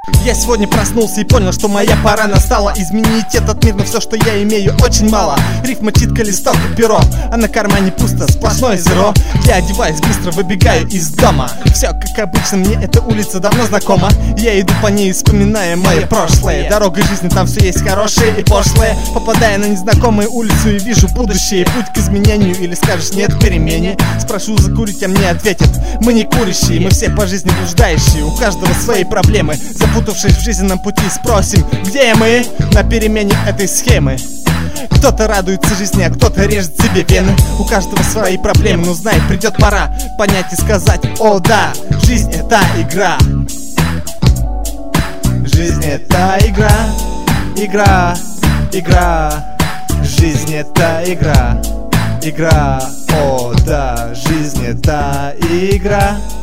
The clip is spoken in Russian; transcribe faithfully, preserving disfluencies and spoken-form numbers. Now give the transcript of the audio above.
Я сегодня проснулся и понял, что моя пора настала. Изменить этот мир, но все, что я имею, очень мало. Рифма, читка, листок и перо, а на кармане пусто, сплошное зеро. Я одеваюсь, быстро выбегаю из дома. Все как обычно, мне эта улица давно знакома. Я иду по ней, вспоминая мое прошлое. Дорога жизни, там все есть хорошее и пошлое. Попадая на незнакомую улицу и вижу будущее. Путь к изменению или скажешь нет к перемене. Спрошу закурить, а мне ответят: мы не курящие, мы все по жизни блуждающие. У каждого свои проблемы. Запутавшись в жизненном пути, спросим, где мы на перемене этой схемы. Кто-то радуется жизни, а кто-то режет себе вены. У каждого свои проблемы, но знай, придет пора понять и сказать: о да, жизнь это игра. Жизнь это игра, игра, игра. Жизнь это игра, игра. О да, жизнь это игра.